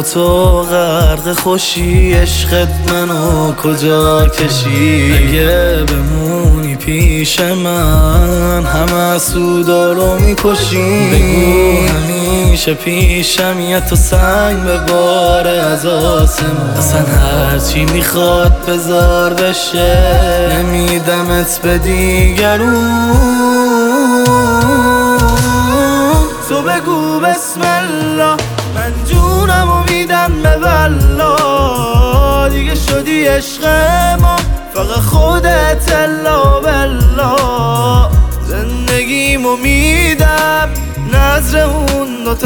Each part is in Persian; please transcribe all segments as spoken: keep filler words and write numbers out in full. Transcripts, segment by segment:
و تو غرق خوشی، عشقت منو کجا کشی؟ اگه بمونی پیش من همه سودا رو میکشی. بگو همیشه پیشم یه تو سنگ به بار از آسمون، اصلا هرچی میخواد بذار بشه، نمیدمت به دیگرون. تو بگو بسم الله، من جونمو میدم به والله، دیگه شدی عشق ما، فقط خودت الا بالله. زندگیمو میدم نظر اون دوتا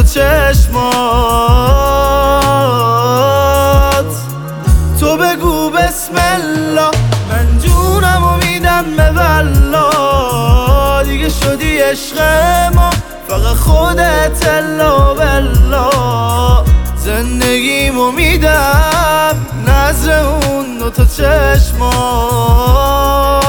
چشمات. تو بگو بسم الله، من جونمو میدم به والله، دیگه شدی عشق ما، فقط خودت الا بالله. زندگیمو میدم نظر اون دوتا چشمات.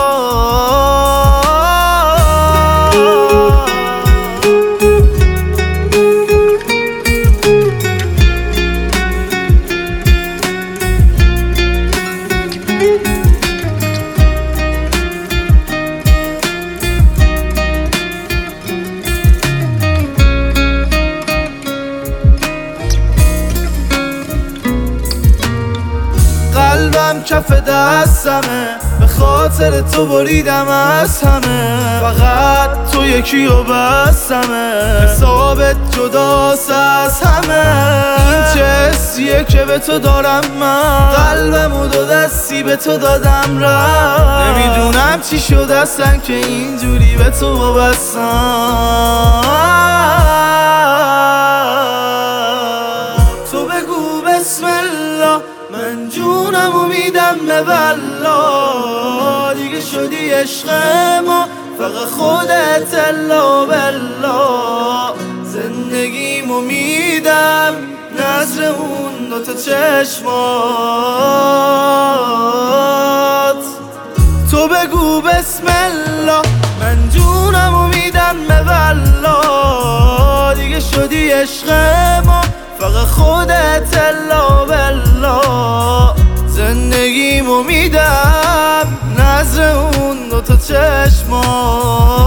قلبم کف دستمه، به خاطر تو بریدم از همه، فقط تو یکی رو بستمه، حسابت جداست از همه. این چه حسیه که به تو دارم من، قلبمو دو دستی به تو دادم رفت، نمیدونم چی شد اصلا که اینجوری به تو وابستم. تو بگو بسم الله، من جونمو میدم به والله، دیگه شدی عشق ما، فقط خودت الا بالله. زندگیمو میدم نظر اون دوتا چشمات. تو بگو بسم الله، من جونمو میدم به والله، دیگه شدی عشق ما، فقط خودت الا بالله. زندگیمو میدم نظر اون دوتا چشمات.